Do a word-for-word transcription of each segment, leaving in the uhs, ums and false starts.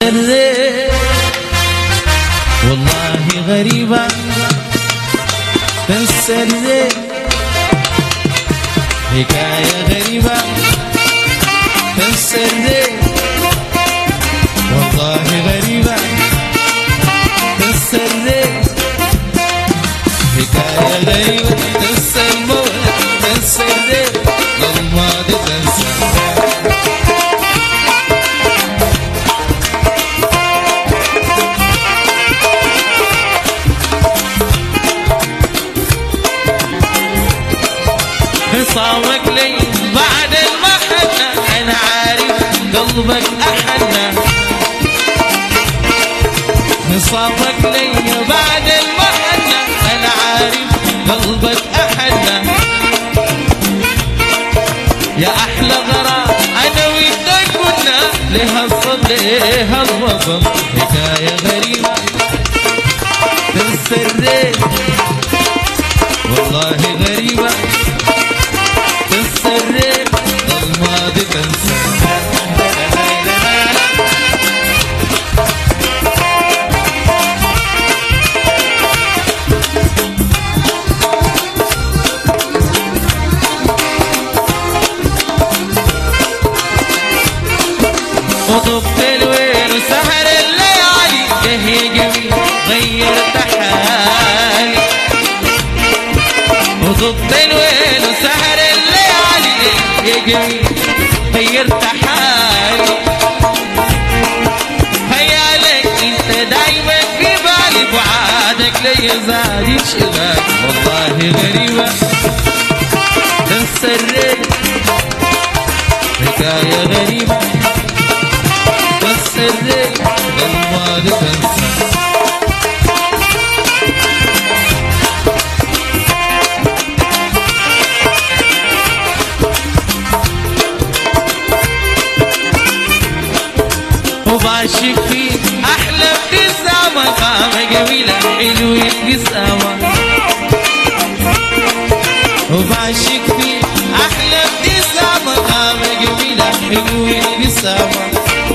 الريت والله غريبة تنسى الريت حكاية غريبة تنسى الريت والله غريبة تنسى الريت حكاية غريبة تنسى الموت تنسى الريت للماضي تنسى خصامك لي بعد المحنة أنا عارف قلبك أحنى خصامك لي بعد المحنة أنا عارف قلبك أحنى يا أحلى غرام أنا وياك كنا لها الصد لها الوطن حكاية غريبة تنسى الريت والله غريبة تنسى الريت الماضي تنسى وضبط الويل وسهر الليالي هي جميل غيرت حالي وضبط الويل وسهر الليالي يا جميل غيرت حالي خيالك انت دايما في بالي بعادك لي زاد انشغال والله غريبة تنسى الريت حكاية غريبة تنسى الريت الماضي تنسى وبعشق فيك أحلى ابتسامة قامة جميلة حلوة ابتسامة وبعشق فيك أحلى ابتسامة قامة جميلة حلوة ابتسامة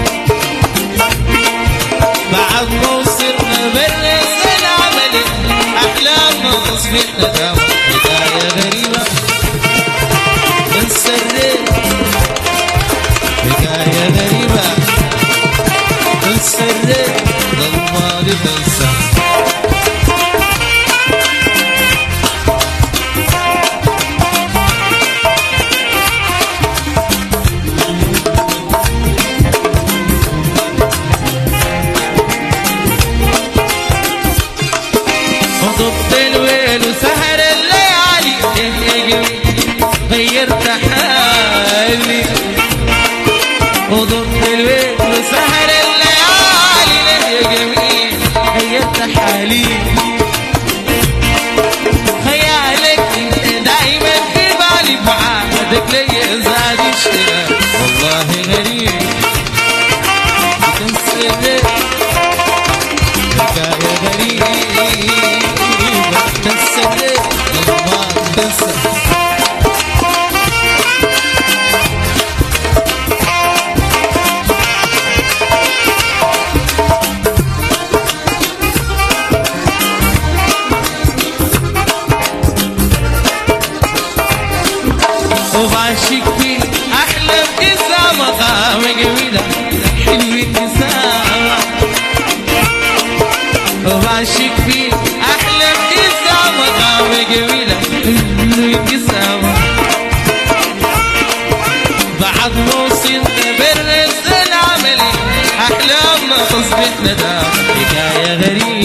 بعد ما وصلنا بالرئيس العملي أحلامنا تصبح ندامة حكاية غريبة تنسى الريت حكاية غريبة تنسى الريت للماضي تنسى وضبط الويل وسهر الليالي غيرت حالي وضبط الويل وسهر الليالي يا جميل غيرت حالي خيالك انت دايما في بالي بعادك لي زاد اشتغال والله غريب تنسى الريت حكاية غريبة تنسى الريت لما تنسى وبعشق فيك أحلى ابتسامة قامة جميلة حلوة ابتسامة وبعشق فيك أحلى ابتسامة قامة جميلة حلوة ابتسامة بعد ما وصلنا بالرئيس العملي أحلامنا تصبح ندامة حكاية غريبة